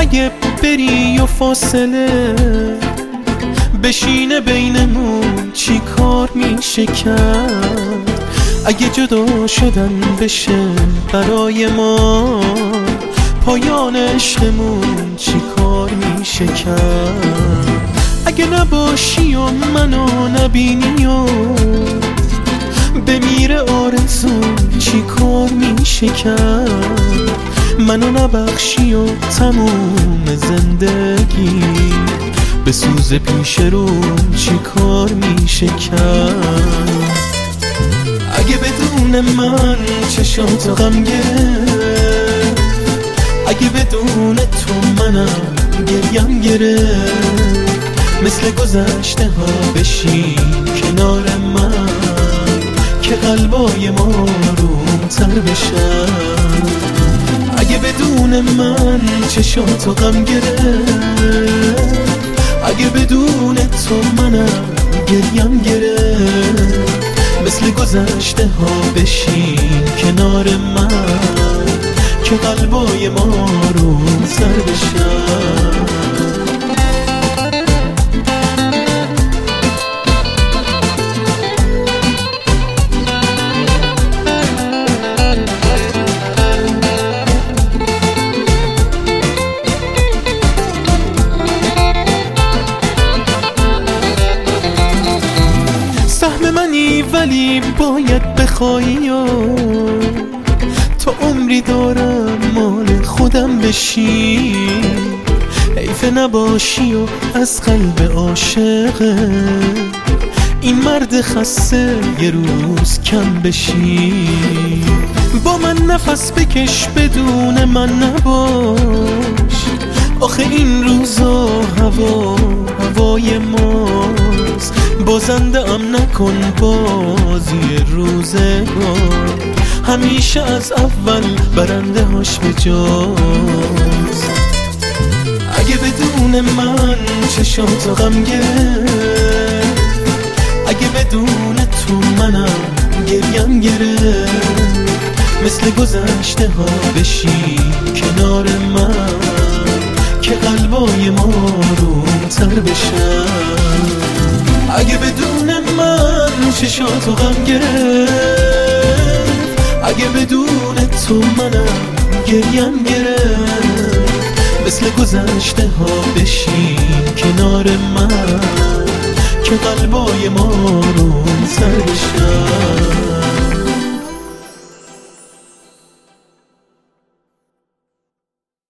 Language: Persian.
اگه بری و فاصله بشینه بینمون چی کار میشه کرد؟ اگه جدا شدن بشه برای ما پایان عشقمون چی کار میشه کرد؟ اگه نباشی و منو نبینی و بمیره آرزون چی کار میشه کرد؟ منو نبخشی و تموم زندگی به سوز پیش روم چی کار میشه کرد؟ اگه بدون من چشاتو غم گرفت، اگه بدون تو منم گریم گرفت، مثل گذشته ها بشین کنار من که قلبای ما رومتر بشن. اگه بدون من چشاتو غم گرفت، اگه بدون تو منم گریم گرفت، مثل گذشته ها بشین کنار من که قلبای ما رومتر بشن. سهم منی ولی باید بخوایی و تا عمری دارم مال خودم بشی، حیف نباشی و از قلب عاشق این مرد خسته یه روز کم بشی. با من نفس بکش بدون من نباش، آخه این روزا هوای ماست، بازنده ام نکن بازی روزگار، همیشه از اول برنده هاش به جاست. اگه بدون من چشاتو غم گرفت، اگه بدون تو منم گریم گرفت، مثل گذشته ها بشین کنار من که قلبای ما رومتر بشن. اگه بدون من چشاتو غم گرفت، اگه بدون تو منم گریم گرفت، مثل گذشته ها بشین کنار من که قلبای ما رومتر بشن.